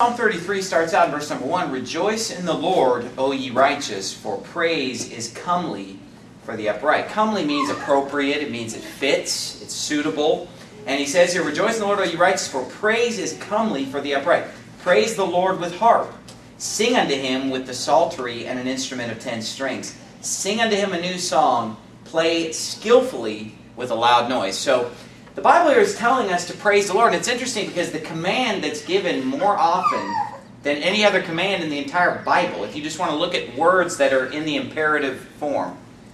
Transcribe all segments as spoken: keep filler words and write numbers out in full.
Psalm thirty-three starts out in verse number one, "Rejoice in the Lord, O ye righteous, for praise is comely for the upright." Comely means appropriate, it means it fits, it's suitable. And he says here, "Rejoice in the Lord, O ye righteous, for praise is comely for the upright." Praise the Lord with harp. Sing unto him with the psaltery and an instrument of ten strings. Sing unto him a new song. Play skillfully with a loud noise. So the Bible here is telling us to praise the Lord. And it's interesting because the command that's given more often than any other command in the entire Bible, if you just want to look at words that are in the imperative form,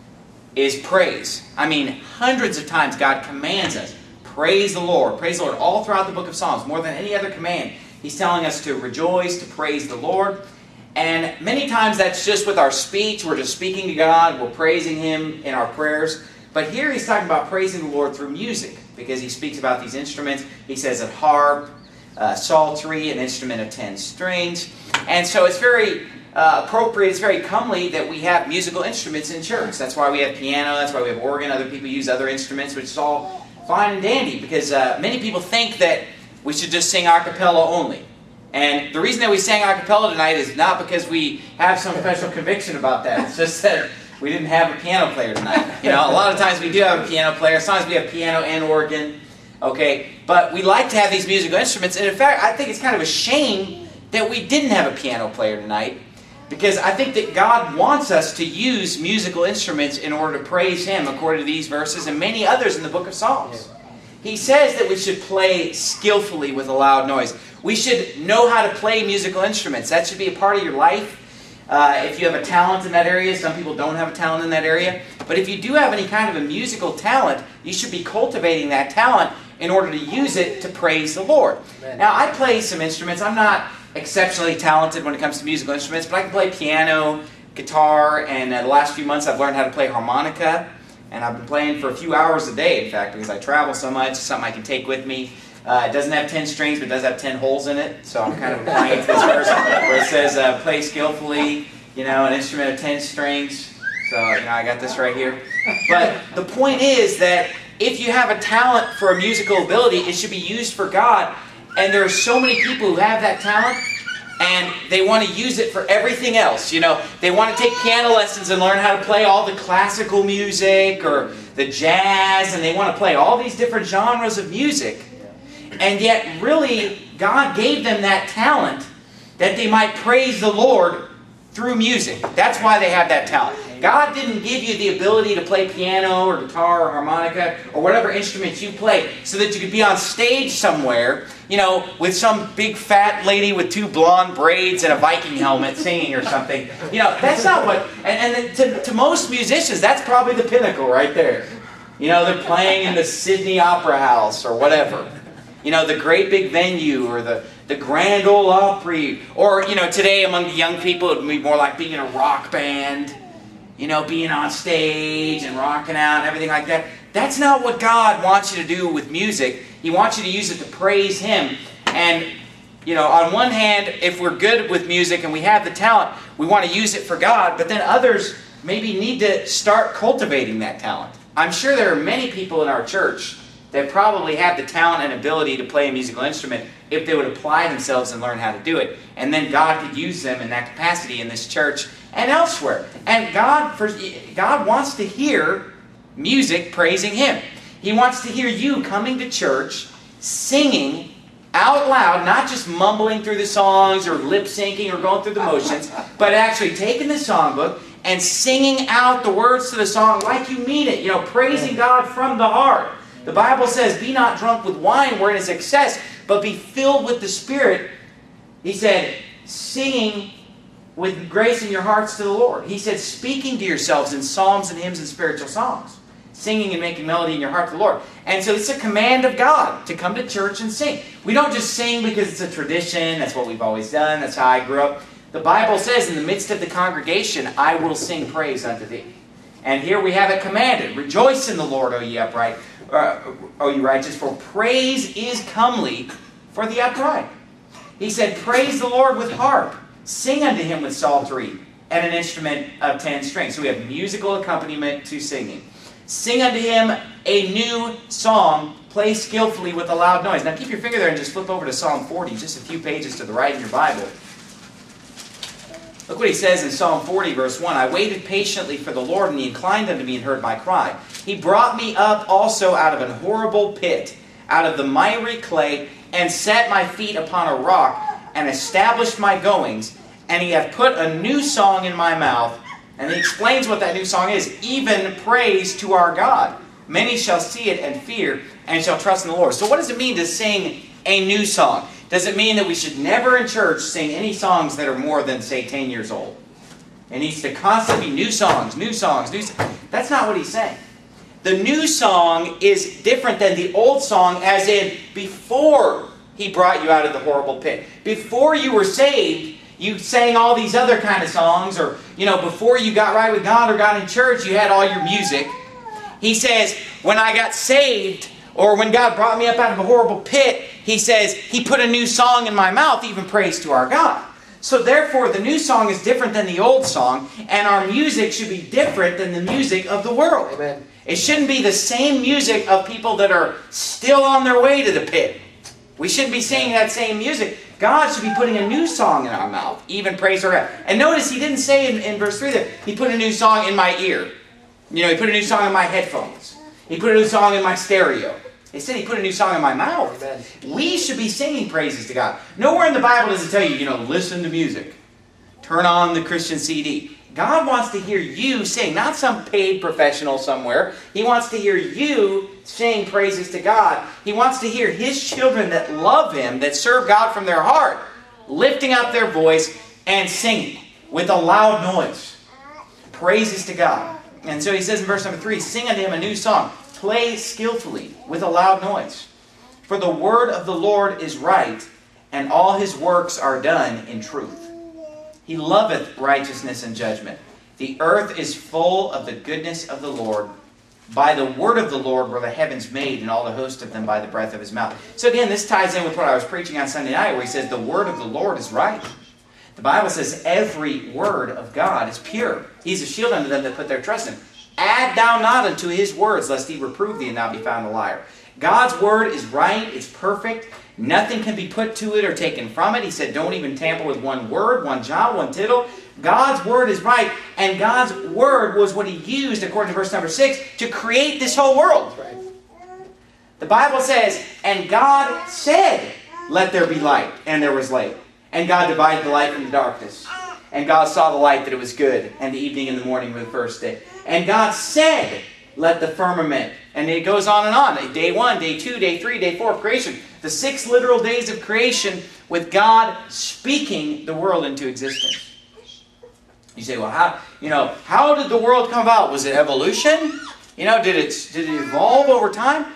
is praise. I mean, hundreds of times God commands us, praise the Lord. Praise the Lord all throughout the book of Psalms, more than any other command. He's telling us to rejoice, to praise the Lord. And many times that's just with our speech. We're just speaking to God. We're praising Him in our prayers. But here he's talking about praising the Lord through music, because he speaks about these instruments. He says a harp, uh, psaltery, an instrument of ten strings. And so it's very uh, appropriate, it's very comely that we have musical instruments in church. That's why we have piano, that's why we have organ. Other people use other instruments, which is all fine and dandy, because uh, many people think that we should just sing a cappella only. And the reason that we sang a cappella tonight is not because we have some special conviction about that. It's just that we didn't have a piano player tonight. You know, a lot of times we do have a piano player. Sometimes we have piano and organ. Okay, but we like to have these musical instruments. And in fact, I think it's kind of a shame that we didn't have a piano player tonight, because I think that God wants us to use musical instruments in order to praise Him, according to these verses and many others in the book of Psalms. He says that we should play skillfully with a loud noise. We should know how to play musical instruments. That should be a part of your life. Uh, if you have a talent in that area, some people don't have a talent in that area. But if you do have any kind of a musical talent, you should be cultivating that talent in order to use it to praise the Lord. Amen. Now, I play some instruments. I'm not exceptionally talented when it comes to musical instruments, but I can play piano, guitar, and uh, the last few months I've learned how to play harmonica. And I've been playing for a few hours a day, in fact, because I travel so much. It's something I can take with me. Uh, it doesn't have ten strings, but it does have ten holes in it. So I'm kind of applying to this verse where it says, uh, play skillfully, you know, an instrument of ten strings. So, you know, I got this right here. But the point is that if you have a talent for a musical ability, it should be used for God. And there are so many people who have that talent, and they want to use it for everything else. You know, they want to take piano lessons and learn how to play all the classical music or the jazz, and they want to play all these different genres of music. And yet, really, God gave them that talent that they might praise the Lord through music. That's why they have that talent. God didn't give you the ability to play piano or guitar or harmonica or whatever instrument you play so that you could be on stage somewhere, you know, with some big fat lady with two blonde braids and a Viking helmet singing or something. You know, that's not what... And, and to, to most musicians, that's probably the pinnacle right there. You know, they're playing in the Sydney Opera House or whatever. You know, the great big venue or the, the Grand Ole Opry. Or, you know, today among the young people, it would be more like being in a rock band. You know, being on stage and rocking out and everything like that. That's not what God wants you to do with music. He wants you to use it to praise Him. And, you know, on one hand, if we're good with music and we have the talent, we want to use it for God. But then others maybe need to start cultivating that talent. I'm sure there are many people in our church that probably have the talent and ability to play a musical instrument if they would apply themselves and learn how to do it. And then God could use them in that capacity in this church and elsewhere. And God, for, God wants to hear music praising Him. He wants to hear you coming to church, singing out loud, not just mumbling through the songs or lip syncing or going through the motions, but actually taking the songbook and singing out the words to the song like you mean it. You know, praising God from the heart. The Bible says, be not drunk with wine wherein is excess, but be filled with the Spirit. He said, singing with grace in your hearts to the Lord. He said, speaking to yourselves in psalms and hymns and spiritual songs. Singing and making melody in your heart to the Lord. And so it's a command of God to come to church and sing. We don't just sing because it's a tradition. That's what we've always done. That's how I grew up. The Bible says, in the midst of the congregation, I will sing praise unto thee. And here we have it commanded. Rejoice in the Lord, O ye upright, uh, O ye righteous, for praise is comely for the upright. He said, praise the Lord with harp. Sing unto Him with psaltery and an instrument of ten strings. So we have musical accompaniment to singing. Sing unto Him a new song. Play skillfully with a loud noise. Now keep your finger there and just flip over to Psalm forty, just a few pages to the right in your Bible. Look what he says in Psalm forty, verse one. I waited patiently for the Lord, and he inclined unto me and heard my cry. He brought me up also out of an horrible pit, out of the miry clay, and set my feet upon a rock, and established my goings. And he hath put a new song in my mouth. And he explains what that new song is. Even praise to our God. Many shall see it and fear, and shall trust in the Lord. So what does it mean to sing a new song? Does it mean that we should never in church sing any songs that are more than, say, ten years old? It needs to constantly be new songs, new songs, new songs. That's not what he's saying. The new song is different than the old song, as in before he brought you out of the horrible pit. Before you were saved, you sang all these other kind of songs, or, you know, before you got right with God or got in church, you had all your music. He says, when I got saved, or when God brought me up out of a horrible pit, he says, he put a new song in my mouth, even praise to our God. So therefore, the new song is different than the old song, and our music should be different than the music of the world. Amen. It shouldn't be the same music of people that are still on their way to the pit. We shouldn't be singing that same music. God should be putting a new song in our mouth, even praise to our God. And notice he didn't say in, in verse three that he put a new song in my ear. You know, he put a new song in my headphones. He put a new song in my stereo. He said he put a new song in my mouth. Amen. We should be singing praises to God. Nowhere in the Bible does it tell you, you know, listen to music. Turn on the Christian C D. God wants to hear you sing, not some paid professional somewhere. He wants to hear you sing praises to God. He wants to hear His children that love Him, that serve God from their heart, lifting up their voice and singing with a loud noise. Praises to God. And so he says in verse number three, sing unto Him a new song. Play skillfully with a loud noise. For the word of the Lord is right, and all His works are done in truth. He loveth righteousness and judgment. The earth is full of the goodness of the Lord. By the word of the Lord were the heavens made, and all the host of them by the breath of His mouth. So again, this ties in with what I was preaching on Sunday night, where he says the word of the Lord is right. The Bible says every word of God is pure. He's a shield unto them that put their trust in Him. Add thou not unto His words, lest He reprove thee and thou be found a liar. God's word is right, it's perfect. Nothing can be put to it or taken from it. He said, don't even tamper with one word, one jot, one tittle. God's word is right, and God's word was what He used, according to verse number six, to create this whole world. Right. The Bible says, and God said, let there be light, and there was light. And God divided the light from the darkness. And God saw the light that it was good, and the evening and the morning were the first day. And God said, let the firmament. And it goes on and on. Day one, day two, day three, day four of creation. The six literal days of creation with God speaking the world into existence. You say, well, how, you know, how did the world come about? Was it evolution? You know, did it, did it evolve over time?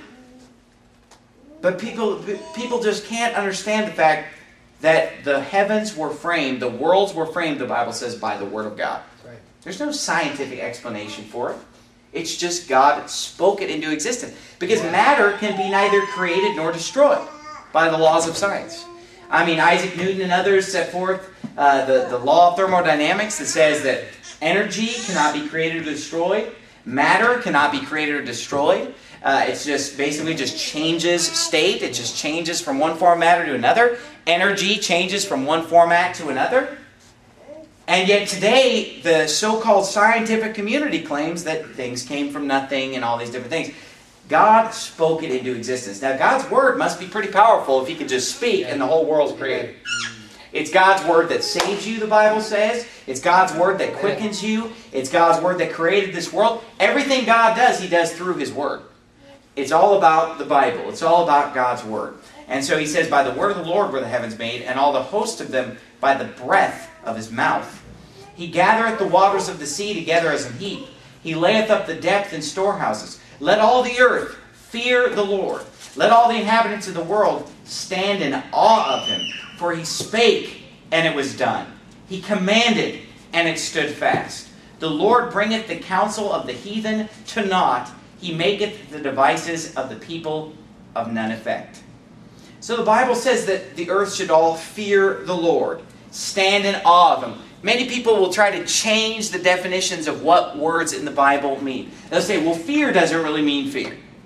But people, people just can't understand the fact that the heavens were framed, the worlds were framed, the Bible says, by the Word of God. Right. There's no scientific explanation for it. It's just God spoke it into existence. Because matter can be neither created nor destroyed by the laws of science. I mean, Isaac Newton and others set forth uh, the, the law of thermodynamics that says that energy cannot be created or destroyed. Matter cannot be created or destroyed. Uh, it's just basically just changes state. It just changes from one form of matter to another. Energy changes from one format to another. And yet today, the so-called scientific community claims that things came from nothing and all these different things. God spoke it into existence. Now, God's Word must be pretty powerful if He could just speak and the whole world's created. It's God's Word that saves you, the Bible says. It's God's Word that quickens you. It's God's Word that created this world. Everything God does, He does through His Word. It's all about the Bible. It's all about God's Word. And so He says, by the word of the Lord were the heavens made, and all the host of them by the breath of His mouth. He gathereth the waters of the sea together as an heap. He layeth up the depth in storehouses. Let all the earth fear the Lord. Let all the inhabitants of the world stand in awe of Him. For He spake, and it was done. He commanded, and it stood fast. The Lord bringeth the counsel of the heathen to naught. He maketh the devices of the people of none effect. So the Bible says that the earth should all fear the Lord. Stand in awe of Him. Many people will try to change the definitions of what words in the Bible mean. They'll say, well, fear doesn't really mean fear.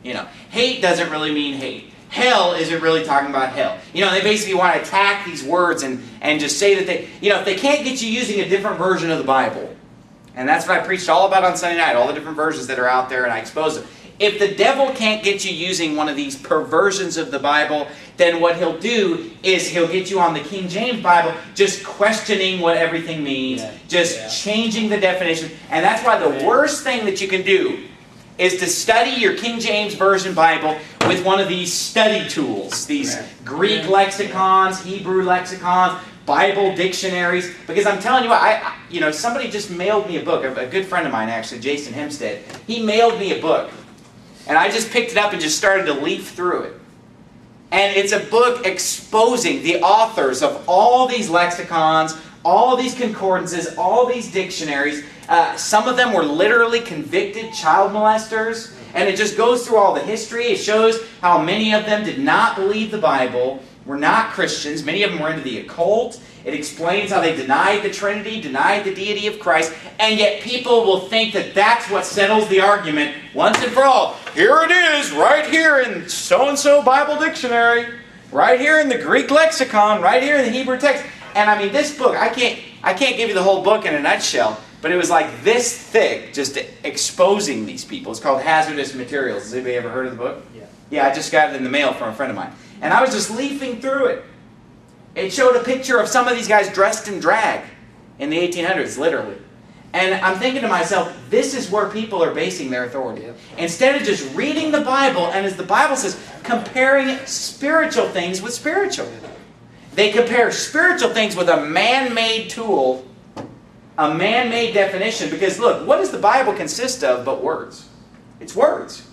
You know, hate doesn't really mean hate. Hell isn't really talking about hell. You know, they basically want to attack these words and, and just say that they, you know, if they can't get you using a different version of the Bible, and that's what I preached all about on Sunday night, all the different versions that are out there, and I exposed them. If the devil can't get you using one of these perversions of the Bible, then what he'll do is he'll get you on the King James Bible, just questioning what everything means, yeah. just yeah. changing the definition. And that's why the worst thing that you can do is to study your King James Version Bible with one of these study tools, these yeah. Greek lexicons, Hebrew lexicons, Bible dictionaries. Because I'm telling you what, I, I, you know, somebody just mailed me a book. A, a good friend of mine, actually, Jason Hempstead. He mailed me a book. And I just picked it up and just started to leaf through it. And it's a book exposing the authors of all these lexicons, all these concordances, all these dictionaries. Uh, some of them were literally convicted child molesters. And it just goes through all the history. It shows how many of them did not believe the Bible, were not Christians. Many of them were into the occult. It explains how they denied the Trinity, denied the deity of Christ, and yet people will think that that's what settles the argument once and for all. Here it is, right here in so-and-so Bible dictionary, right here in the Greek lexicon, right here in the Hebrew text. And I mean, this book, I can't, I can't give you the whole book in a nutshell, but it was like this thick, just exposing these people. It's called Hazardous Materials. Has anybody ever heard of the book? Yeah. Yeah, I just got it in the mail from a friend of mine. And I was just leafing through it. It showed a picture of some of these guys dressed in drag in the eighteen hundreds, literally. And I'm thinking to myself, this is where people are basing their authority. Yep. Instead of just reading the Bible, and as the Bible says, comparing spiritual things with spiritual. They compare spiritual things with a man-made tool, a man-made definition. Because look, what does the Bible consist of but words? It's words.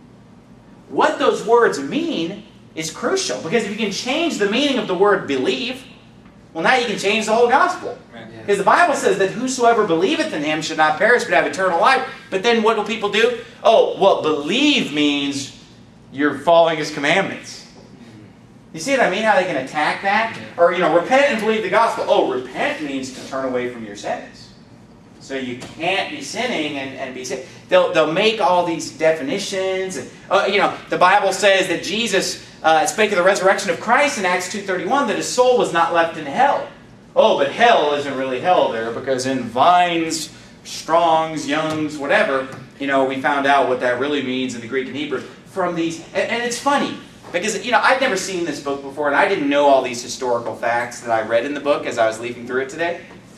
What those words mean is crucial. Because if you can change the meaning of the word believe, well, now you can change the whole gospel. Right. Yeah. Because the Bible says that whosoever believeth in him should not perish but have eternal life. But then what do people do? Oh, well, believe means you're following his commandments. You see what I mean? How they can attack that? Or, you know, repent and believe the gospel. Oh, repent means to turn away from your sins. So you can't be sinning and, and be sin. They'll, they'll make all these definitions. And, uh, you know, the Bible says that Jesus uh, spake of the resurrection of Christ in Acts two thirty-one, that his soul was not left in hell. Oh, but hell isn't really hell there, because in Vine's, Strong's, Young's, whatever, you know, we found out what that really means in the Greek and Hebrew from these. And, and it's funny, because, you know, I'd never seen this book before, and I didn't know all these historical facts that I read in the book as I was leafing through it today.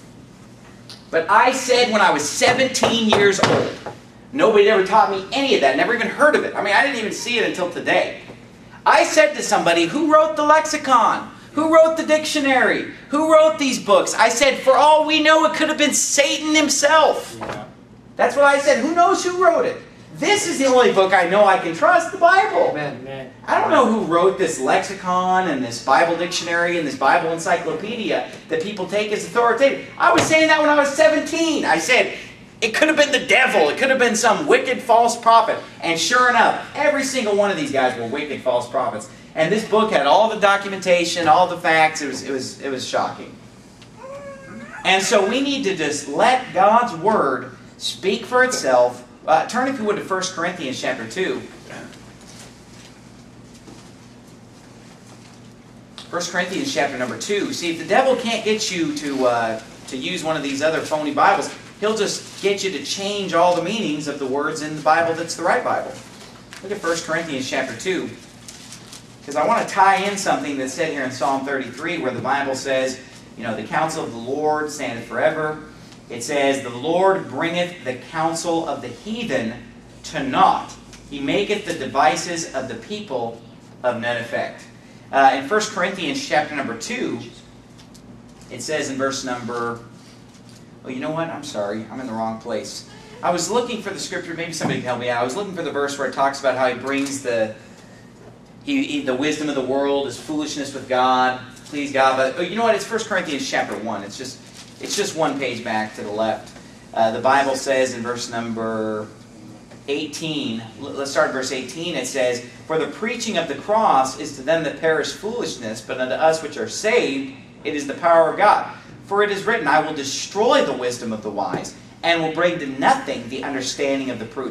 But I said when I was seventeen years old, nobody ever taught me any of that, never even heard of it. I mean, I didn't even see it until today. I said to somebody, who wrote the lexicon? Who wrote the dictionary? Who wrote these books? I said, for all we know, it could have been Satan himself. Yeah. That's what I said. Who knows who wrote it? This is the only book I know I can trust, the Bible. Amen. I don't know who wrote this lexicon and this Bible dictionary and this Bible encyclopedia that people take as authoritative. I was saying that when I was seventeen. I said, it could have been the devil. It could have been some wicked false prophet. And sure enough, every single one of these guys were wicked false prophets. And this book had all the documentation, all the facts. It was, it was, it was shocking. And so we need to just let God's Word speak for itself. Uh, turn, if you would, to First Corinthians chapter two. First Corinthians chapter number two. See, if the devil can't get you to, uh, to use one of these other phony Bibles, he'll just get you to change all the meanings of the words in the Bible that's the right Bible. Look at First Corinthians chapter two. Because I want to tie in something that's said here in Psalm thirty-three, where the Bible says, you know, the counsel of the Lord standeth forever. It says, the Lord bringeth the counsel of the heathen to naught. He maketh the devices of the people of none effect. Uh, in First Corinthians chapter number two, it says in verse number... Oh, you know what? I'm sorry. I'm in the wrong place. I was looking for the scripture. Maybe somebody can help me out. I was looking for the verse where it talks about how he brings the... He, he, the wisdom of the world is foolishness with God. Please God. But oh, you know what? It's First Corinthians chapter one. It's just... It's just one page back to the left. Uh, the Bible says in verse number eighteen, let's start at verse eighteen, it says, for the preaching of the cross is to them that perish foolishness, but unto us which are saved it is the power of God. For it is written, I will destroy the wisdom of the wise, and will bring to nothing the understanding of the prudent.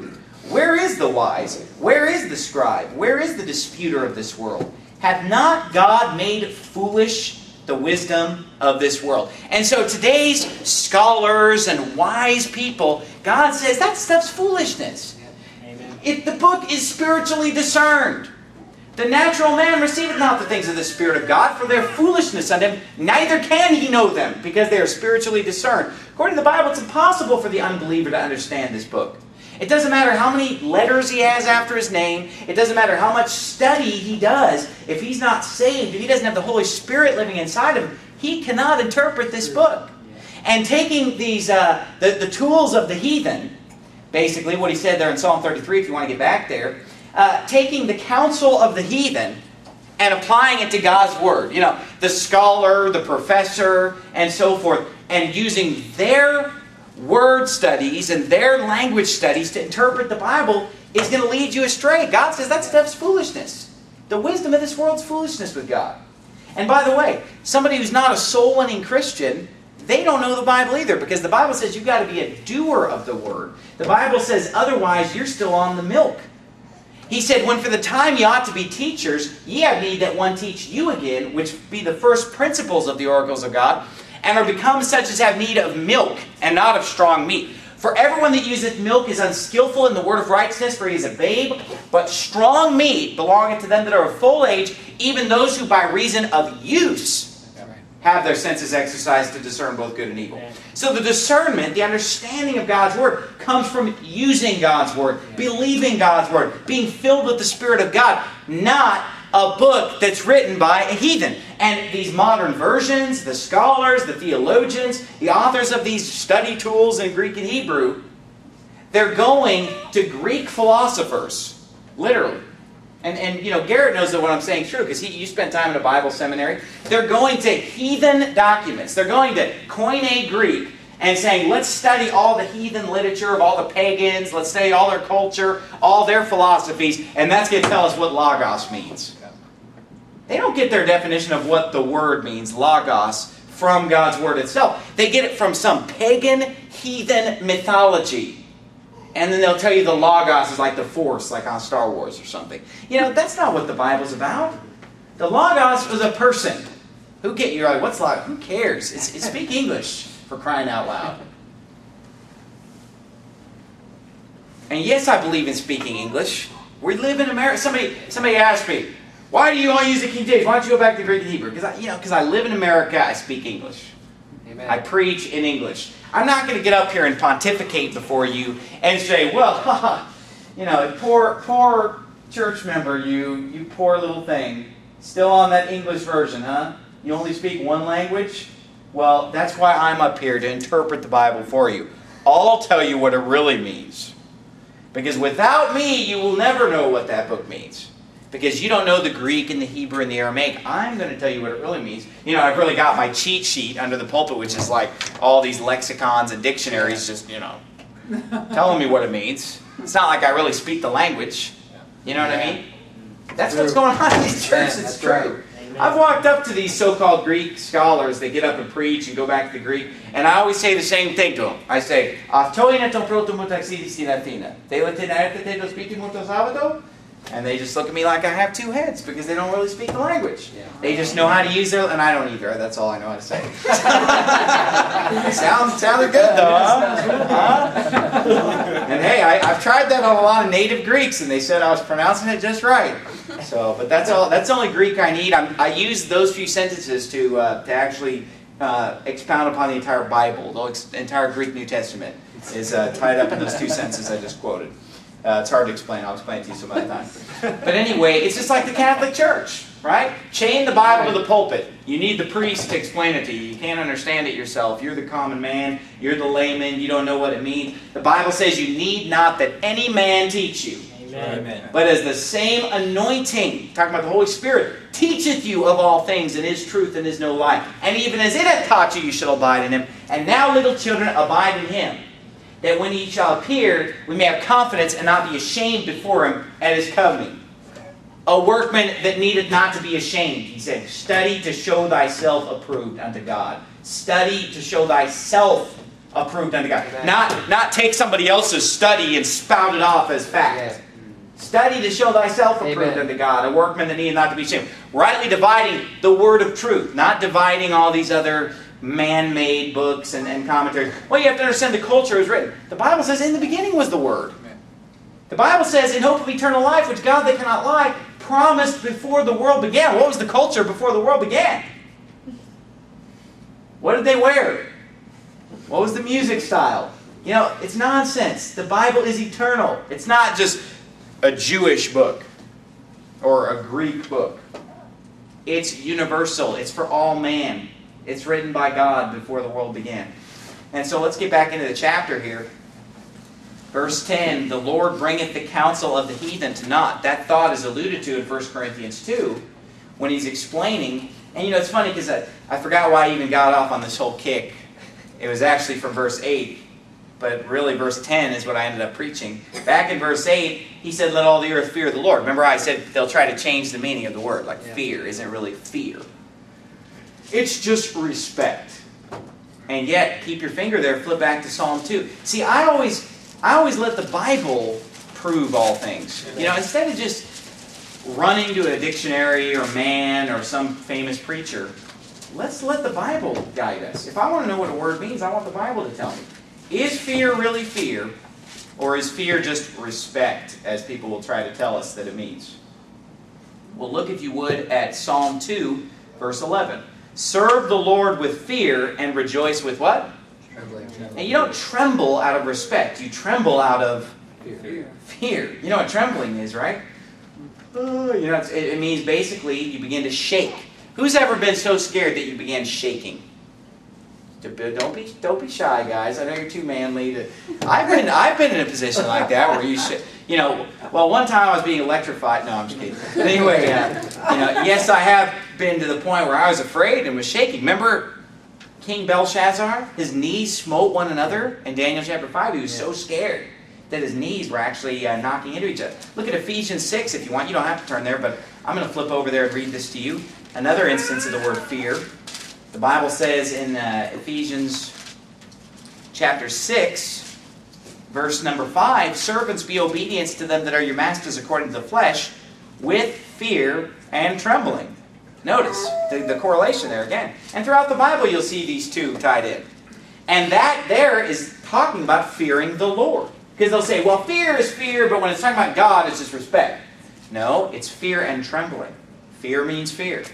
Where is the wise? Where is the scribe? Where is the disputer of this world? Hath not God made foolish the wisdom of this world? And so today's scholars and wise people, God says that stuff's foolishness. Amen. If the book is spiritually discerned, the natural man receiveth not the things of the Spirit of God, for their foolishness unto him, neither can he know them, because they are spiritually discerned. According to the Bible, it's impossible for the unbeliever to understand this book. It doesn't matter how many letters he has after his name. It doesn't matter how much study he does. If he's not saved, if he doesn't have the Holy Spirit living inside of him, he cannot interpret this book. And taking these uh, the, the tools of the heathen, basically what he said there in Psalm thirty-three, if you want to get back there, uh, taking the counsel of the heathen and applying it to God's Word. You know, the scholar, the professor, and so forth, and using their word studies and their language studies to interpret the Bible is going to lead you astray. God says that stuff's foolishness. The wisdom of this world's foolishness with God. And by the way, somebody who's not a soul-winning Christian, they don't know the Bible either, because the Bible says you've got to be a doer of the Word. The Bible says otherwise you're still on the milk. He said, when for the time ye ought to be teachers, ye have need that one teach you again, which be the first principles of the oracles of God, and are become such as have need of milk, and not of strong meat. For everyone that useth milk is unskillful in the word of righteousness, for he is a babe. But strong meat belongeth to them that are of full age, even those who by reason of use have their senses exercised to discern both good and evil. So the discernment, the understanding of God's Word, comes from using God's Word, believing God's Word, being filled with the Spirit of God, not a book that's written by a heathen. And these modern versions, the scholars, the theologians, the authors of these study tools in Greek and Hebrew, they're going to Greek philosophers, literally. And, and you know, Garrett knows that what I'm saying is true, because he you spent time in a Bible seminary. They're going to heathen documents. They're going to Koine Greek and saying, let's study all the heathen literature of all the pagans. Let's study all their culture, all their philosophies, and that's going to tell us what logos means. They don't get their definition of what the word means, logos, from God's Word itself. They get it from some pagan, heathen mythology. And then they'll tell you the logos is like the force, like on Star Wars or something. You know, that's not what the Bible's about. The logos was a person. Who get you? Like, what's logos? Who cares? It's, it's speak English, for crying out loud. And yes, I believe in speaking English. We live in America. Somebody, somebody asked me, why do you all use the King James? Why don't you go back to Greek and Hebrew? Because I, you know, because I live in America, I speak English. Amen. I preach in English. I'm not going to get up here and pontificate before you and say, well, you know, poor, poor church member, you, you poor little thing, still on that English version, huh? You only speak one language? Well, that's why I'm up here to interpret the Bible for you. I'll tell you what it really means. Because without me, you will never know what that book means. Because you don't know the Greek and the Hebrew and the Aramaic. I'm going to tell you what it really means. You know, I've really got my cheat sheet under the pulpit, which is like all these lexicons and dictionaries just, you know, telling me what it means. It's not like I really speak the language. You know what I mean? That's what's going on in these churches. It's true. I've walked up to these so-called Greek scholars. They get up and preach and go back to the Greek. And I always say the same thing to them. I say, and they just look at me like I have two heads because they don't really speak the language. Yeah. They just know how to use their... And I don't either. That's all I know how to say. Sounds, sounded good, though, huh? huh? And hey, I, I've tried that on a lot of native Greeks, and they said I was pronouncing it just right. So, but that's all. That's the only Greek I need. I'm, I use those few sentences to uh, to actually uh, expound upon the entire Bible. The ex- entire Greek New Testament is uh, tied up in those two sentences I just quoted. Uh, it's hard to explain. I'll explain it to you some other time. But anyway, it's just like the Catholic Church, right? Chain the Bible to the pulpit. You need the priest to explain it to you. You can't understand it yourself. You're the common man. You're the layman. You don't know what it means. The Bible says you need not that any man teach you. Amen. But as the same anointing, talking about the Holy Spirit, teacheth you of all things, and is truth and is no lie. And even as it hath taught you, you shall abide in him. And now, little children, abide in him, that when he shall appear, we may have confidence and not be ashamed before him at his coming. A workman that needeth not to be ashamed, he said, study to show thyself approved unto God. Study to show thyself approved unto God. Not, not take somebody else's study and spout it off as fact. Yeah. Study to show thyself approved Amen. unto God, a workman that needeth not to be ashamed. Rightly dividing the word of truth, not dividing all these other man-made books and, and commentaries. Well, you have to understand the culture is written. The Bible says, in the beginning was the Word. The Bible says, in hope of eternal life, which God that cannot lie, promised before the world began. What was the culture before the world began? What did they wear? What was the music style? You know, it's nonsense. The Bible is eternal. It's not just a Jewish book or a Greek book. It's universal. It's for all man. It's written by God before the world began. And so let's get back into the chapter here. Verse ten, the Lord bringeth the counsel of the heathen to naught. That thought is alluded to in First Corinthians two when he's explaining. And you know, it's funny because I, I forgot why I even got off on this whole kick. It was actually from verse eight. But really verse ten is what I ended up preaching. Back in verse eight, he said, let all the earth fear the Lord. Remember I said they'll try to change the meaning of the word. Like yeah. fear isn't really fear. It's just respect. And yet, keep your finger there, flip back to Psalm two. See, I always I always let the Bible prove all things. You know, instead of just running to a dictionary or man or some famous preacher, let's let the Bible guide us. If I want to know what a word means, I want the Bible to tell me. Is fear really fear? Or is fear just respect, as people will try to tell us that it means? Well, look, if you would, at Psalm two, verse eleven. Serve the Lord with fear and rejoice with what? Trembling. And you don't tremble out of respect. You tremble out of Fear. fear. You know what trembling is, right? Uh, you know, it's, it, it means basically you begin to shake. Who's ever been so scared that you began shaking? Don't be, don't be shy, guys. I know you're too manly. To, I've been, I've been in a position like that where you should, you know. Well, one time I was being electrified. No, I'm just kidding. But anyway, uh, you know, yes, I have been to the point where I was afraid and was shaking. Remember King Belshazzar? His knees smote one another in Daniel chapter five. He was yeah. so scared that his knees were actually uh, knocking into each other. Look at Ephesians six if you want. You don't have to turn there, but I'm going to flip over there and read this to you. Another instance of the word fear. The Bible says in uh, Ephesians chapter six, verse number five, servants, be obedient to them that are your masters according to the flesh, with fear and trembling. Notice the, the correlation there again. And throughout the Bible you'll see these two tied in. And that there is talking about fearing the Lord. Because they'll say, well, fear is fear, but when it's talking about God, it's just respect. No, it's fear and trembling. Fear means fear.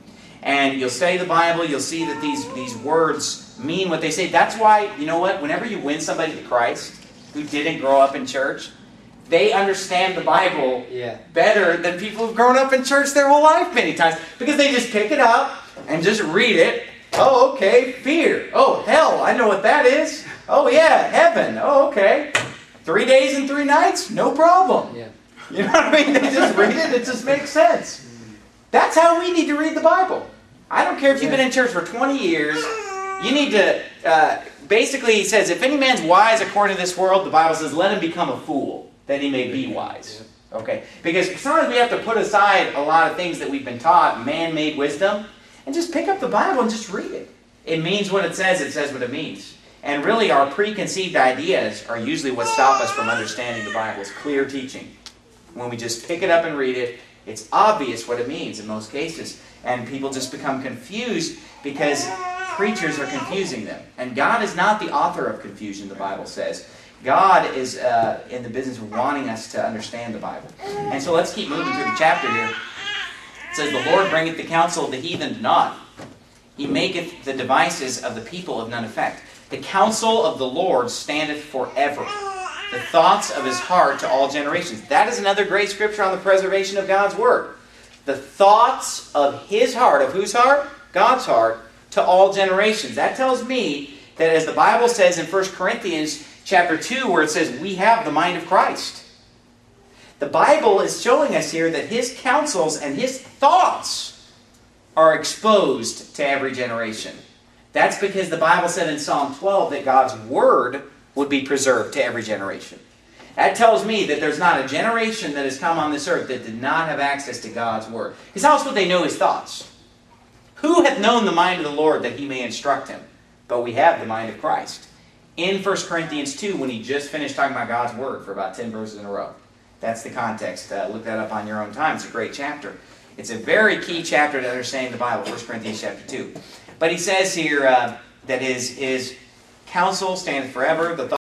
And you'll study the Bible, you'll see that these, these words mean what they say. That's why, you know what, whenever you win somebody to Christ who didn't grow up in church, they understand the Bible yeah. better than people who've grown up in church their whole life many times. Because they just pick it up and just read it. Oh, okay, fear. Oh, hell, I know what that is. Oh, yeah, heaven. Oh, okay. Three days and three nights? No problem. Yeah. You know what I mean? They just read it, it just makes sense. That's how we need to read the Bible. I don't care if you've been in church for twenty years. You need to, uh, basically he says, if any man's wise according to this world, the Bible says, let him become a fool, that he may be wise. Okay? Because sometimes we have to put aside a lot of things that we've been taught, man-made wisdom, and just pick up the Bible and just read it. It means what it says, it says what it means. And really our preconceived ideas are usually what stop us from understanding the Bible. It's clear teaching. When we just pick it up and read it, it's obvious what it means in most cases. And people just become confused because preachers are confusing them. And God is not the author of confusion, the Bible says. God is uh, in the business of wanting us to understand the Bible. And so let's keep moving through the chapter here. It says, the Lord bringeth the counsel of the heathen to naught. He maketh the devices of the people of none effect. The counsel of the Lord standeth forever. The thoughts of his heart to all generations. That is another great scripture on the preservation of God's word. The thoughts of his heart, of whose heart? God's heart, to all generations. That tells me that as the Bible says in First Corinthians chapter two, where it says, we have the mind of Christ. The Bible is showing us here that his counsels and his thoughts are exposed to every generation. That's because the Bible said in Psalm twelve that God's word would be preserved to every generation. That tells me that there's not a generation that has come on this earth that did not have access to God's word. Because how else would they know his thoughts? Who hath known the mind of the Lord that he may instruct him? But we have the mind of Christ. in First Corinthians two when he just finished talking about God's Word for about ten verses in a row. That's the context. Uh, look that up on your own time. It's a great chapter. It's a very key chapter to understanding the Bible, First Corinthians chapter two. But he says here uh, that his, his counsel standeth forever, the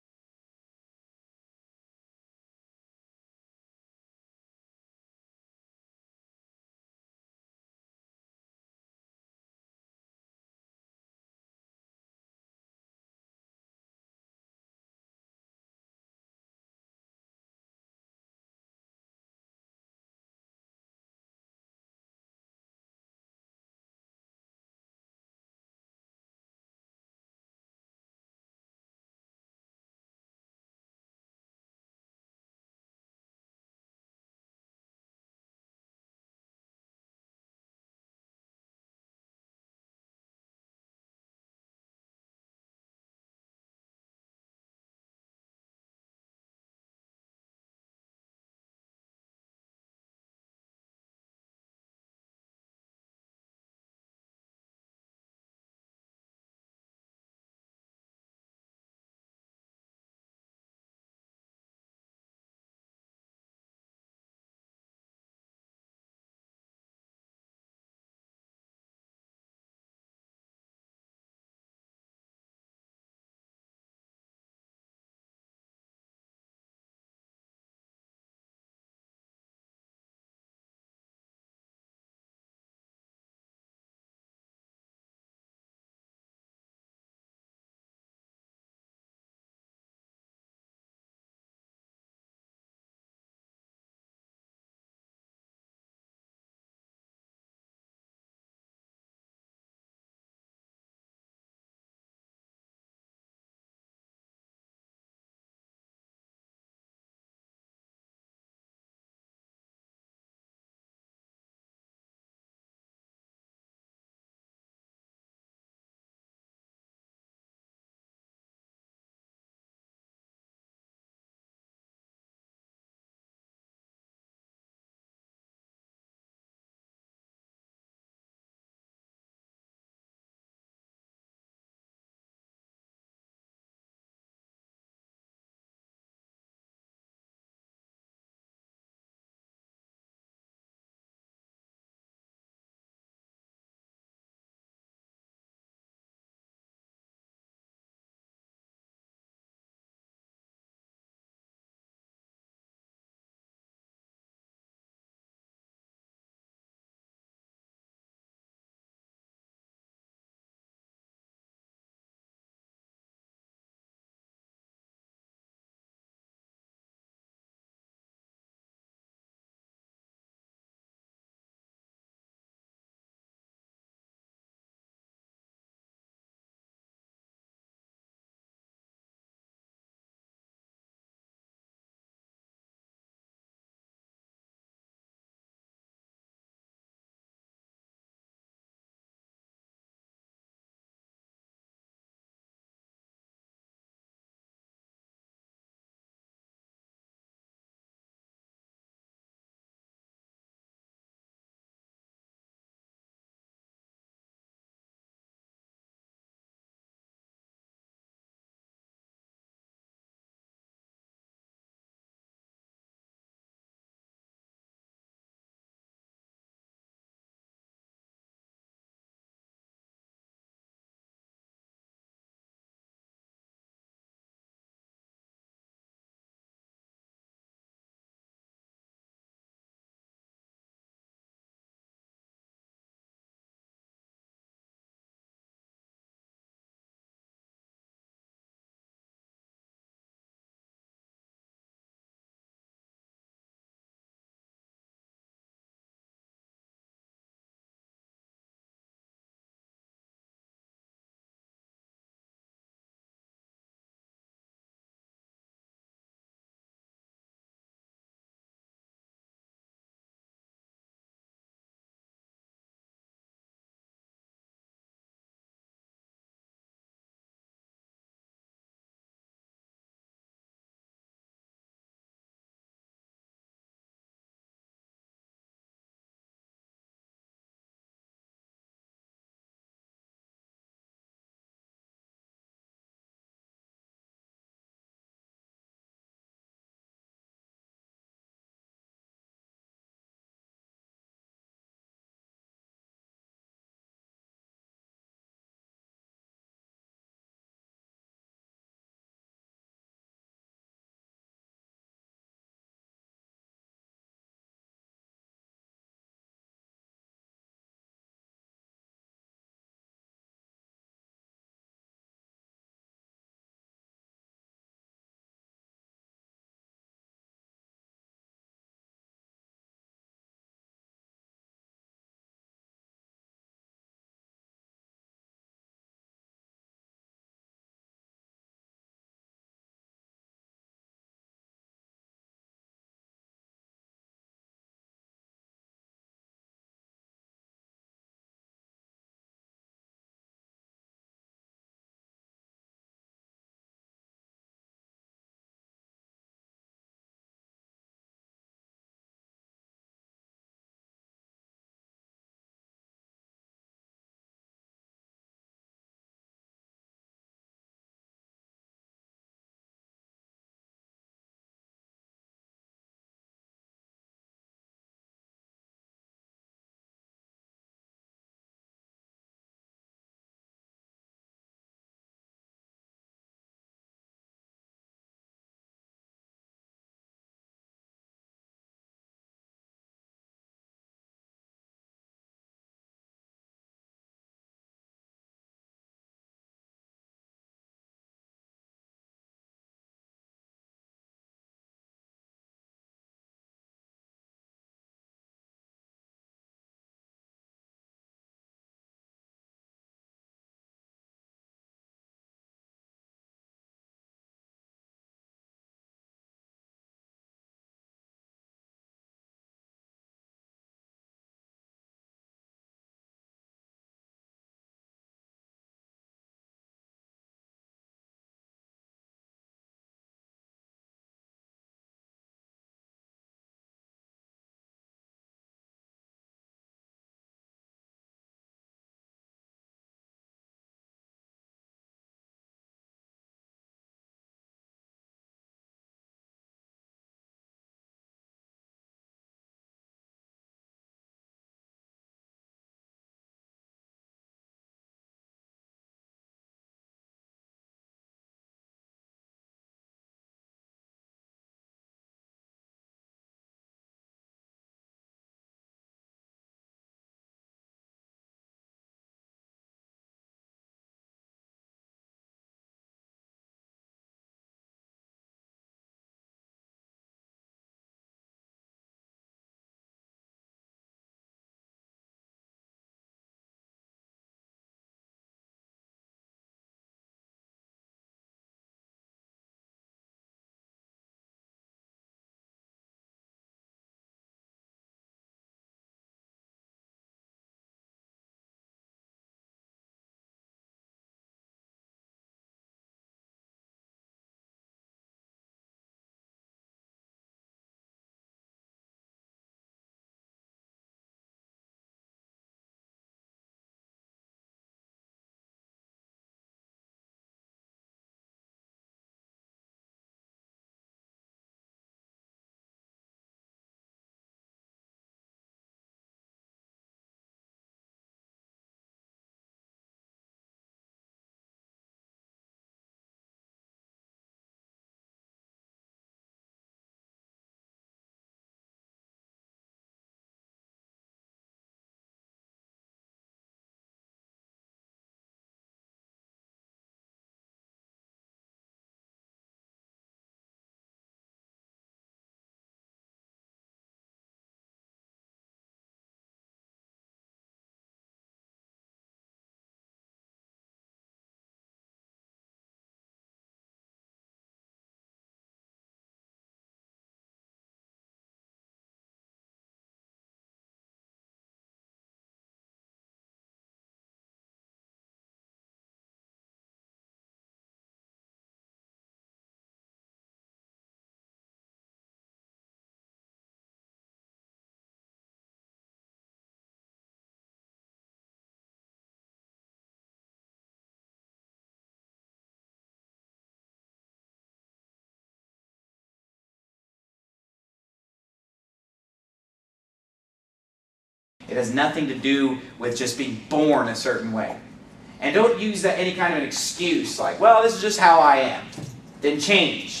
It has nothing to do with just being born a certain way. And don't use that any kind of an excuse like, well, this is just how I am. Then change.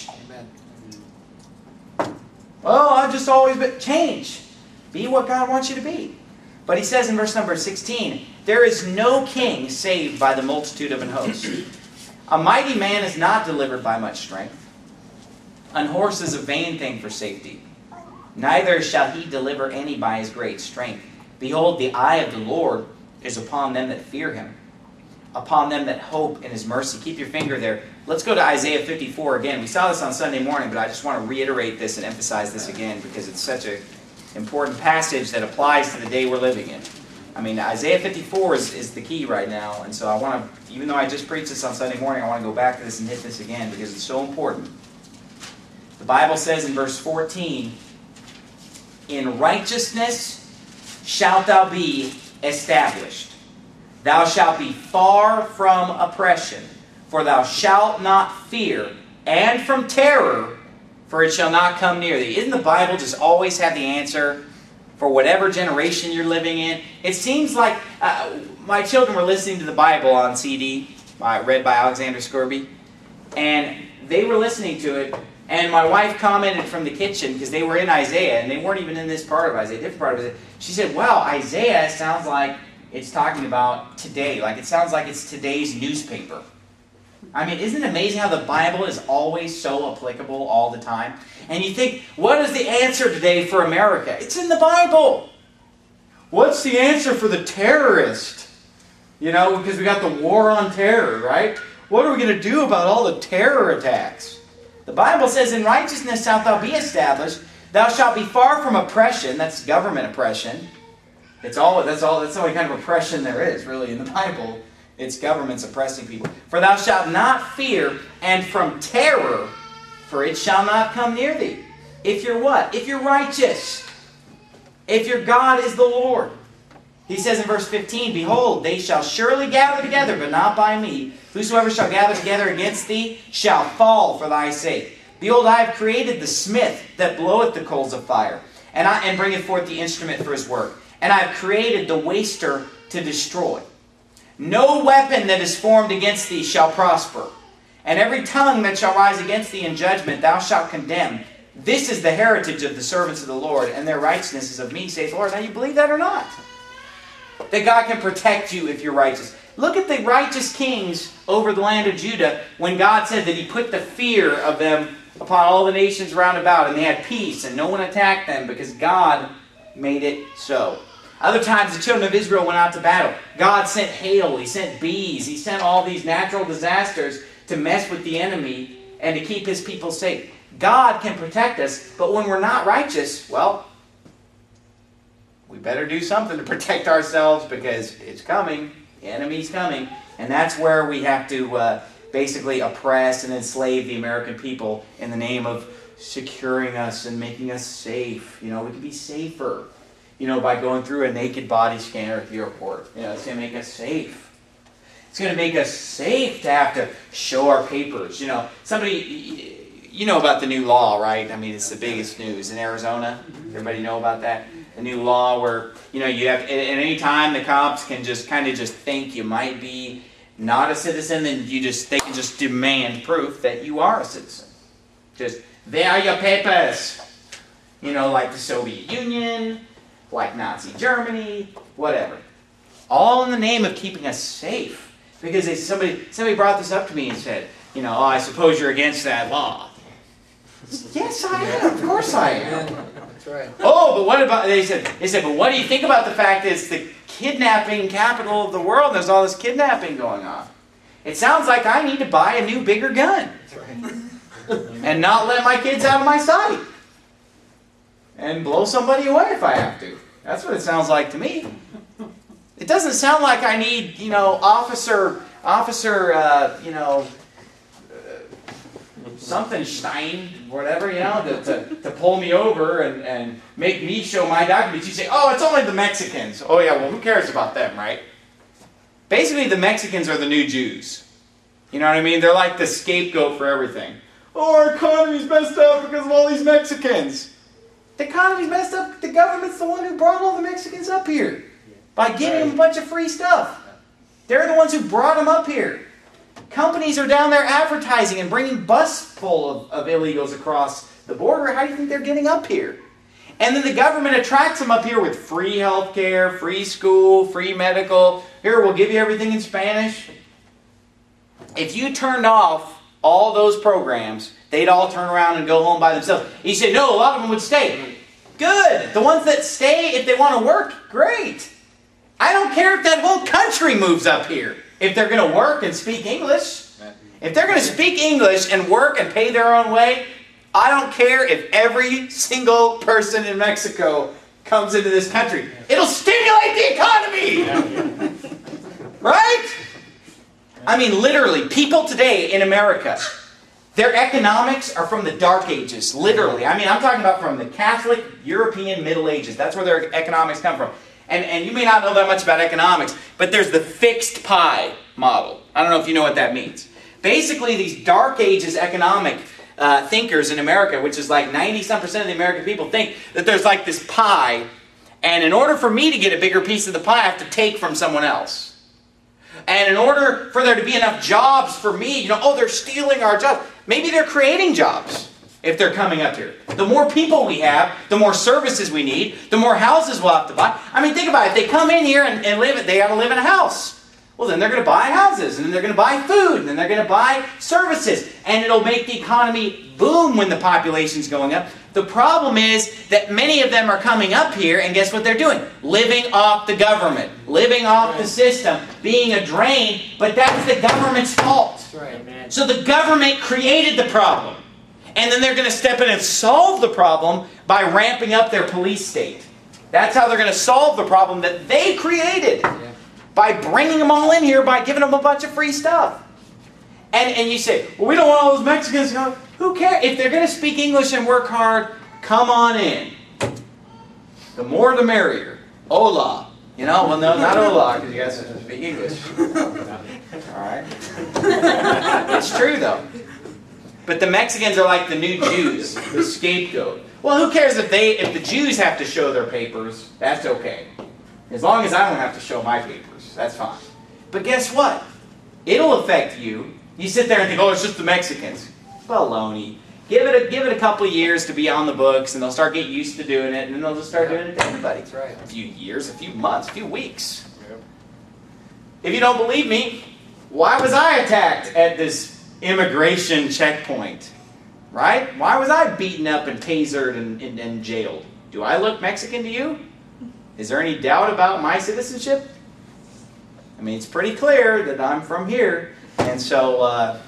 Amen. Well, I've just always been... Change. Be what God wants you to be. But he says in verse number sixteen, there is no king saved by the multitude of an host. A mighty man is not delivered by much strength. An horse is a vain thing for safety. Neither shall he deliver any by his great strength. Behold, the eye of the Lord is upon them that fear him, upon them that hope in his mercy. Keep your finger there. Let's go to Isaiah fifty-four again. We saw this on Sunday morning, but I just want to reiterate this and emphasize this again because it's such an important passage that applies to the day we're living in. I mean, Isaiah fifty-four is, is the key right now, and so I want to, even though I just preached this on Sunday morning, I want to go back to this and hit this again because it's so important. The Bible says in verse fourteen, in righteousness shalt thou be established. Thou shalt be far from oppression, for thou shalt not fear, and from terror, for it shall not come near thee. Isn't the Bible just always have the answer for whatever generation you're living in? It seems like uh, my children were listening to the Bible on C D, uh, read by Alexander Scourby, and they were listening to it, and my wife commented from the kitchen, because they were in Isaiah, and they weren't even in this part of Isaiah, different part of Isaiah. She said, wow, Isaiah sounds like it's talking about today. Like it sounds like it's today's newspaper. I mean, isn't it amazing how the Bible is always so applicable all the time? And you think, what is the answer today for America? It's in the Bible. What's the answer for the terrorist? You know, because we got the war on terror, right? What are we going to do about all the terror attacks? The Bible says, in righteousness shalt thou be established. Thou shalt be far from oppression. That's government oppression. It's all, that's all, that's the only kind of oppression there is, really, in the Bible. It's governments oppressing people. For thou shalt not fear, and from terror, for it shall not come near thee. If you're what? If you're righteous. If your God is the Lord. He says in verse fifteen, behold, they shall surely gather together, but not by me. Whosoever shall gather together against thee shall fall for thy sake. Behold, I have created the smith that bloweth the coals of fire, and, I, and bringeth forth the instrument for his work. And I have created the waster to destroy. No weapon that is formed against thee shall prosper. And every tongue that shall rise against thee in judgment thou shalt condemn. This is the heritage of the servants of the Lord, and their righteousness is of me, saith the Lord. Now you believe that or not? That God can protect you if you're righteous. Look at the righteous kings over the land of Judah when God said that He put the fear of them upon all the nations round about, and they had peace, and no one attacked them because God made it so. Other times the children of Israel went out to battle. God sent hail, He sent bees, He sent all these natural disasters to mess with the enemy and to keep His people safe. God can protect us, but when we're not righteous, well, we better do something to protect ourselves because it's coming. The enemy's coming. And that's where we have to uh, basically oppress and enslave the American people in the name of securing us and making us safe. You know, we can be safer, you know, by going through a naked body scanner at the airport. You know, it's going to make us safe. It's going to make us safe to have to show our papers. You know, somebody, you know about the new law, right? I mean, it's the biggest news in Arizona. Everybody know about that? The new law where, you know, you have, at any time the cops can just kind of just think you might be not a citizen, then you just, they can just demand proof that you are a citizen. Just, there are your papers. You know, like the Soviet Union, like Nazi Germany, whatever. All in the name of keeping us safe. Because they, somebody, somebody brought this up to me and said, you know, oh, I suppose you're against that law. Yes, I am. Of course I am. That's right. Oh, but what about, they said, they said, but what do you think about the fact that it's the kidnapping capital of the world? There's all this kidnapping going on. It sounds like I need to buy a new, bigger gun. That's right. And not let my kids out of my sight. And blow somebody away if I have to. That's what it sounds like to me. It doesn't sound like I need, you know, officer, officer, uh, you know, something Stein, whatever, you know, to, to, to pull me over and, and make me show my documents. You say, oh, it's only the Mexicans. Oh, yeah, well, who cares about them, right? Basically, the Mexicans are the new Jews. You know what I mean? They're like the scapegoat for everything. Oh, our economy's messed up because of all these Mexicans. The economy's messed up. The government's the one who brought all the Mexicans Mexicans up here by giving them a bunch of free stuff. They're the ones who brought them up here. Companies are down there advertising and bringing bus full of, of illegals across the border. How do you think they're getting up here? And then the government attracts them up here with free health care, free school, free medical. Here, we'll give you everything in Spanish. If you turned off all those programs, they'd all turn around and go home by themselves. He said, no, a lot of them would stay. Good. The ones that stay, if they want to work, great. I don't care if that whole country moves up here. If they're going to work and speak English. If they're going to speak English and work and pay their own way, I don't care if every single person in Mexico comes into this country. It'll stimulate the economy! Right? I mean, literally, people today in America, their economics are from the Dark Ages. Literally. I mean, I'm talking about from the Catholic European Middle Ages. That's where their economics come from. And, and you may not know that much about economics, but there's the fixed pie model. I don't know if you know what that means. Basically, these Dark Ages economic uh, thinkers in America, which is like ninety some percent of the American people, think that there's like this pie, and in order for me to get a bigger piece of the pie, I have to take from someone else. And in order for there to be enough jobs for me, you know, oh, they're stealing our jobs. Maybe they're creating jobs if they're coming up here. The more people we have, the more services we need, the more houses we'll have to buy. I mean, think about it. If they come in here and, and live, they have to live in a house. Well, then they're going to buy houses, and then they're going to buy food, and then they're going to buy services. And it'll make the economy boom when the population's going up. The problem is that many of them are coming up here, and guess what they're doing? Living off the government, living off the system, being a drain, but that's the government's fault. Right, man. So the government created the problem. And then they're going to step in and solve the problem by ramping up their police state. That's how they're going to solve the problem that they created. Yeah. By bringing them all in here, by giving them a bunch of free stuff. And, and you say, well, we don't want all those Mexicans to go. Who cares? If they're going to speak English and work hard, come on in. The more the merrier. Hola. You know, well, no, not hola, because you guys don't speak English. All right? It's true, though. But the Mexicans are like the new Jews, the scapegoat. Well, who cares if they, if the Jews have to show their papers? That's okay. As long as I don't have to show my papers, that's fine. But guess what? It'll affect you. You sit there and think, oh, it's just the Mexicans. Baloney. Give it a, give it a couple of years to be on the books, and they'll start getting used to doing it, and then they'll just start doing it to everybody. That's right. A few years, a few months, a few weeks. Yep. If you don't believe me, why was I attacked at this immigration checkpoint? Right? Why was I beaten up and tasered and, and, and jailed? Do I look Mexican to you? Is there any doubt about my citizenship? I mean, it's pretty clear that I'm from here. And so, uh,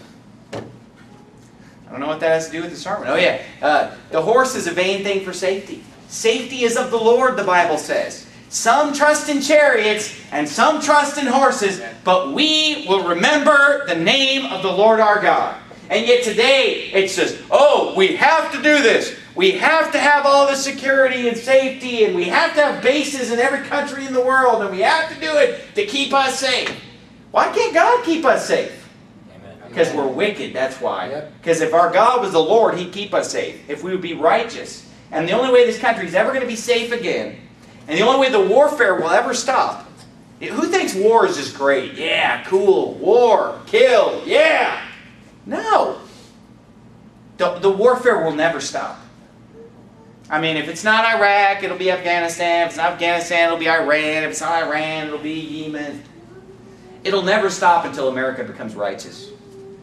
I don't know what that has to do with the sermon. Oh yeah, uh, the horse is a vain thing for safety. Safety is of the Lord, the Bible says. Some trust in chariots and some trust in horses, but we will remember the name of the Lord our God. And yet today, it's just, oh, we have to do this. We have to have all the security and safety, and we have to have bases in every country in the world, and we have to do it to keep us safe. Why can't God keep us safe? Because we're wicked, that's why. Because if our God was the Lord, He'd keep us safe. If we would be righteous. And the only way this country is ever going to be safe again, and the only way the warfare will ever stop. Who thinks war is just great? Yeah, cool. War, kill, yeah. No. The, the warfare will never stop. I mean, if it's not Iraq, it'll be Afghanistan. If it's not Afghanistan, it'll be Iran. If it's not Iran, it'll be Yemen. It'll never stop until America becomes righteous.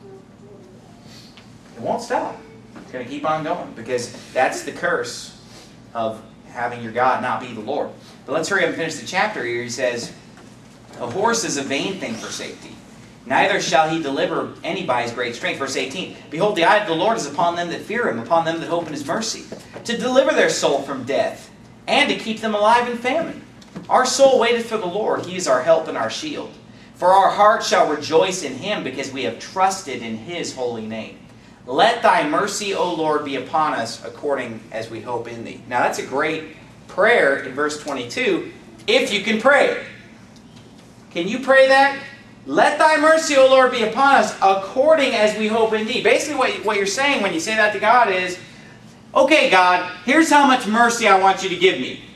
It won't stop. It's going to keep on going because that's the curse of having your God not be the Lord. But let's hurry up and finish the chapter here. He says, a horse is a vain thing for safety. Neither shall he deliver any by his great strength. Verse eighteen, behold, the eye of the Lord is upon them that fear him, upon them that hope in his mercy, to deliver their soul from death, and to keep them alive in famine. Our soul waiteth for the Lord. He is our help and our shield. For our heart shall rejoice in him, because we have trusted in his holy name. Let thy mercy, O Lord, be upon us, according as we hope in thee. Now that's a great prayer in verse twenty-two, if you can pray it. Can you pray that? Let thy mercy, O Lord, be upon us, according as we hope in thee. Basically what, what you're saying when you say that to God is, okay, God, here's how much mercy I want you to give me.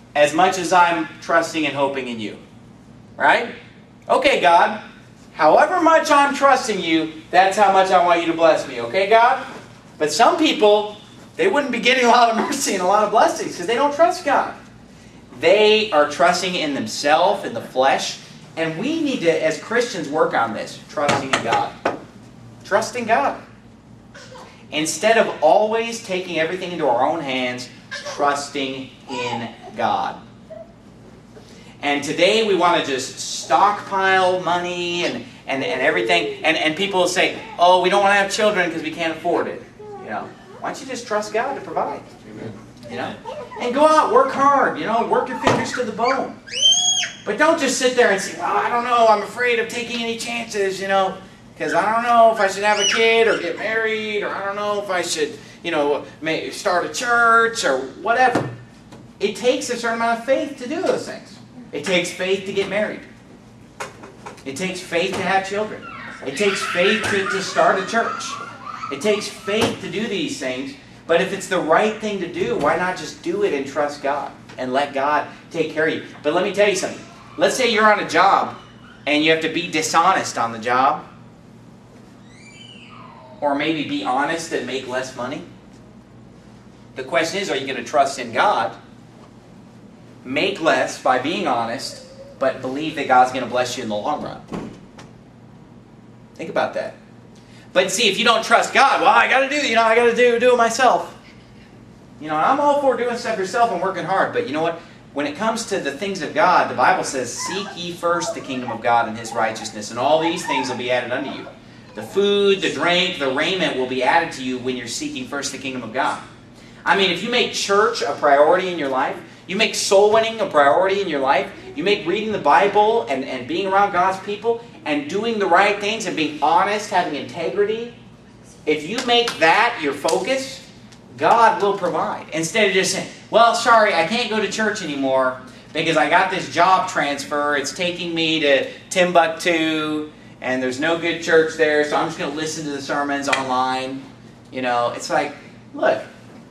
as much as I'm trusting and hoping in you. Right? Okay, God. However much I'm trusting you, that's how much I want you to bless me. Okay, God? But some people, they wouldn't be getting a lot of mercy and a lot of blessings because they don't trust God. They are trusting in themselves, in the flesh. And we need to, as Christians, work on this. Trusting in God. Trusting God. Instead of always taking everything into our own hands, trusting in God. And today we want to just stockpile money and, and, and everything. And, and people will say, oh, we don't want to have children because we can't afford it. You know, why don't you just trust God to provide? Amen. You know? And go out, work hard, you know, work your fingers to the bone. But don't just sit there and say, well, I don't know, I'm afraid of taking any chances, you know, because I don't know if I should have a kid or get married, or I don't know if I should, you know, may start a church or whatever. It takes a certain amount of faith to do those things. It takes faith to get married. It takes faith to have children. It takes faith to, to start a church. It takes faith to do these things. But if it's the right thing to do, why not just do it and trust God and let God take care of you? But let me tell you something. Let's say you're on a job and you have to be dishonest on the job. Or maybe be honest and make less money. The question is, are you going to trust in God? Make less by being honest, but believe that God's going to bless you in the long run. Think about that. But see, if you don't trust God, well, I got to do, you know, I got to do do it myself. You know, I'm all for doing stuff yourself and working hard, but you know what? When it comes to the things of God, the Bible says, "Seek ye first the kingdom of God and His righteousness, and all these things will be added unto you." The food, the drink, the raiment will be added to you when you're seeking first the kingdom of God. I mean, if you make church a priority in your life, you make soul winning a priority in your life, you make reading the Bible and, and being around God's people and doing the right things and being honest, having integrity, if you make that your focus, God will provide. Instead of just saying, well, sorry, I can't go to church anymore because I got this job transfer. It's taking me to Timbuktu and there's no good church there, so I'm just going to listen to the sermons online. You know, it's like, look,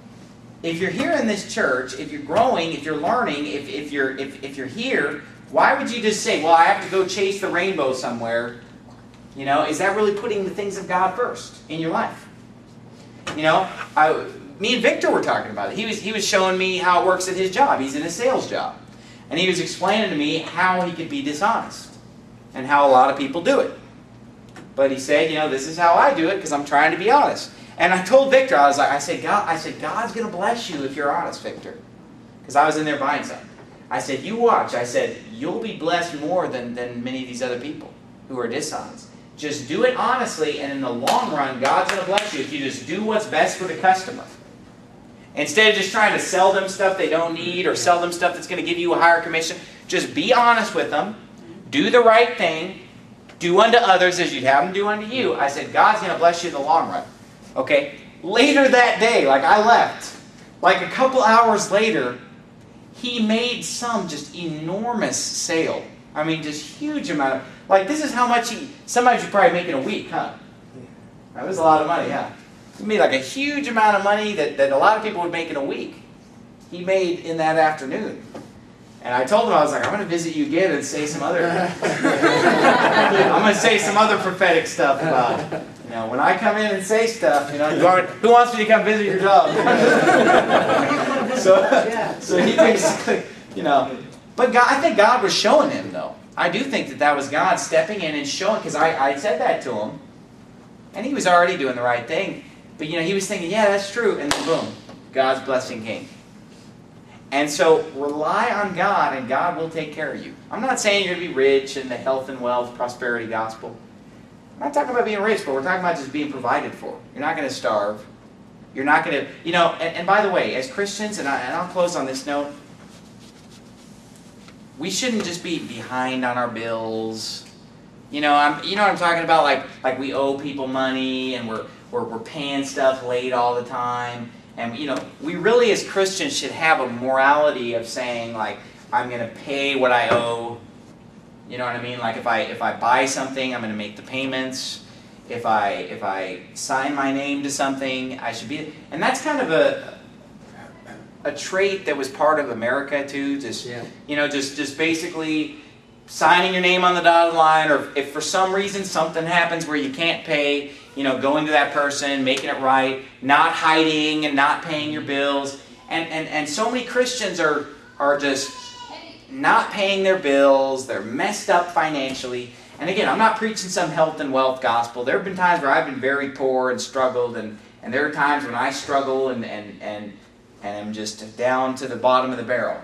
if you're here in this church, if you're growing, if you're learning, if, if, you're, if, if you're here, why would you just say, well, I have to go chase the rainbow somewhere? You know, is that really putting the things of God first in your life? You know, I, me and Victor were talking about it. He was, he was showing me how it works at his job. He's in a sales job. And he was explaining to me how he could be dishonest and how a lot of people do it. But he said, you know, this is how I do it because I'm trying to be honest. And I told Victor, I was like, I said, God, I said, God's going to bless you if you're honest, Victor. Because I was in there buying something. I said, you watch. I said, you'll be blessed more than, than many of these other people who are dishonest. Just do it honestly, and in the long run, God's going to bless you if you just do what's best for the customer. Instead of just trying to sell them stuff they don't need or sell them stuff that's going to give you a higher commission, just be honest with them. Do the right thing. Do unto others as you'd have them do unto you. I said, God's going to bless you in the long run. Okay? Later that day, like I left, like a couple hours later, he made some just enormous sale. I mean, just huge amount of... Like, this is how much he... Sometimes you probably make in a week, huh? That was a lot of money, yeah. He made like a huge amount of money that, that a lot of people would make in a week. He made in that afternoon. And I told him, I was like, I'm going to visit you again and say some other... I'm going to say some other prophetic stuff about it. You know, when I come in and say stuff, you know, who wants me to come visit your job? so, so he basically, you know... But God, I think God was showing him, though. I do think that that was God stepping in and showing, because I, I said that to him, and he was already doing the right thing. But, you know, he was thinking, yeah, that's true, and then boom, God's blessing came. And so, rely on God, and God will take care of you. I'm not saying you're going to be rich in the health and wealth, prosperity gospel. I'm not talking about being rich, but we're talking about just being provided for. You're not going to starve. You're not going to, you know, and, and by the way, as Christians, and, I, and I'll close on this note, we shouldn't just be behind on our bills. You know, I'm, you know what I'm talking about? Like, like we owe people money, and we're, we're, we're paying stuff late all the time. And, you know, we really as Christians should have a morality of saying, like, I'm going to pay what I owe. You know what I mean? Like, if I if I buy something, I'm going to make the payments. If I if I sign my name to something, I should be... And that's kind of a... a trait that was part of America too. Just Yeah. you know, just just basically signing your name on the dotted line, or if for some reason something happens where you can't pay, you know, going to that person, making it right, not hiding and not paying your bills. And and, and so many Christians are are just not paying their bills. They're messed up financially. And again, I'm not preaching some health and wealth gospel. There have been times where I've been very poor and struggled, and, and there are times when I struggle and, and, and, and I'm just down to the bottom of the barrel.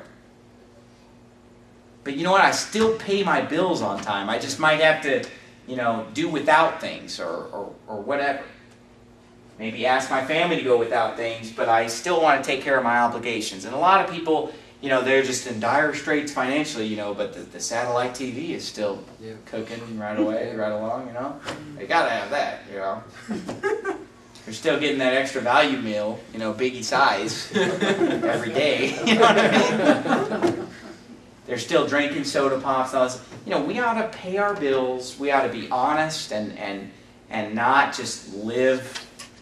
But you know what? I still pay my bills on time. I just might have to, you know, do without things or, or, or whatever. Maybe ask my family to go without things, but I still want to take care of my obligations. And a lot of people, you know, they're just in dire straits financially, you know, but the, the satellite T V is still Yeah. cooking right away, right along, you know. They got to have that, you know. They're still getting that extra value meal, you know, biggie size every day. You know what I mean? They're still drinking soda pops. And all this. You know, we ought to pay our bills. We ought to be honest and, and, and not just live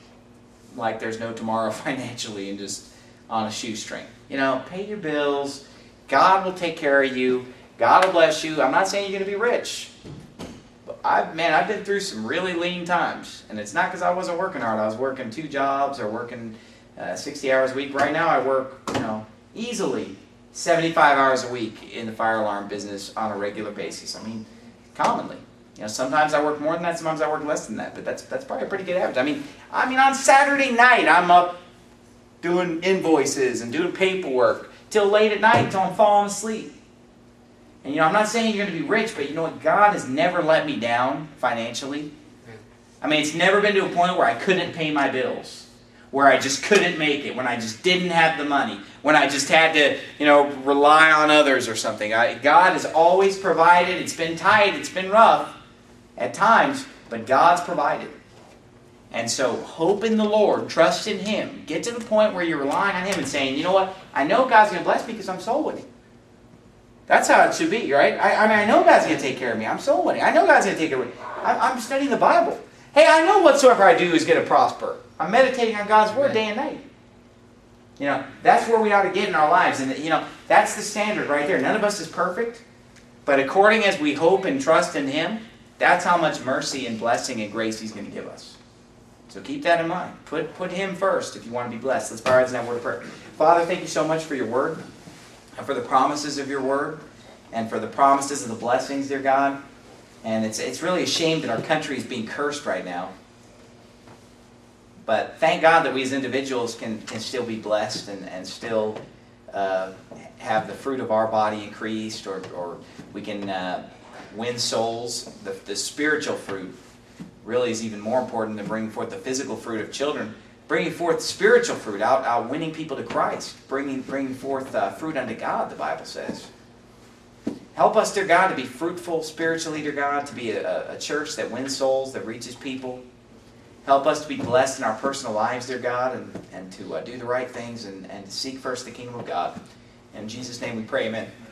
like there's no tomorrow financially and just on a shoestring. You know, pay your bills. God will take care of you. God will bless you. I'm not saying you're going to be rich. But I've, man, I've been through some really lean times. And it's not because I wasn't working hard. I was working two jobs or working uh, sixty hours a week. Right now I work, you know, easily seventy-five hours a week in the fire alarm business on a regular basis. I mean, commonly. You know, sometimes I work more than that, sometimes I work less than that, but that's that's probably a pretty good average. I mean, I mean on Saturday night I'm up doing invoices and doing paperwork till late at night, till I'm falling asleep. And you know, I'm not saying you're going to be rich, but you know what? God has never let me down financially. I mean, it's never been to a point where I couldn't pay my bills, where I just couldn't make it, when I just didn't have the money, when I just had to, you know, rely on others or something. I, God has always provided. It's been tight, it's been rough at times, but God's provided. And so hope in the Lord, trust in Him. Get to the point where you're relying on Him and saying, you know what, I know God's going to bless me because I'm soul winning. That's how it should be, right? I, I mean, I know God's going to take care of me. I'm soul winning. I know God's going to take care of me. I, I'm studying the Bible. Hey, I know whatsoever I do is going to prosper. I'm meditating on God's Word day and night. You know, that's where we ought to get in our lives. And, you know, that's the standard right there. None of us is perfect. But according as we hope and trust in Him, that's how much mercy and blessing and grace He's going to give us. So keep that in mind. Put, put Him first if you want to be blessed. Let's bow our heads and have a word of prayer. Father, thank you so much for your Word, and for the promises of your Word, and for the promises of the blessings, dear God. And it's, it's really a shame that our country is being cursed right now. But thank God that we as individuals can, can still be blessed and, and still uh, have the fruit of our body increased, or, or we can uh, win souls. The, the spiritual fruit really is even more important than bringing forth the physical fruit of children. Bringing forth spiritual fruit, out, out winning people to Christ. Bringing, bringing forth uh, fruit unto God, the Bible says. Help us, dear God, to be fruitful spiritually, dear God, to be a, a church that wins souls, that reaches people. Help us to be blessed in our personal lives, dear God, and, and to uh, do the right things and, and to seek first the kingdom of God. In Jesus' name we pray, amen.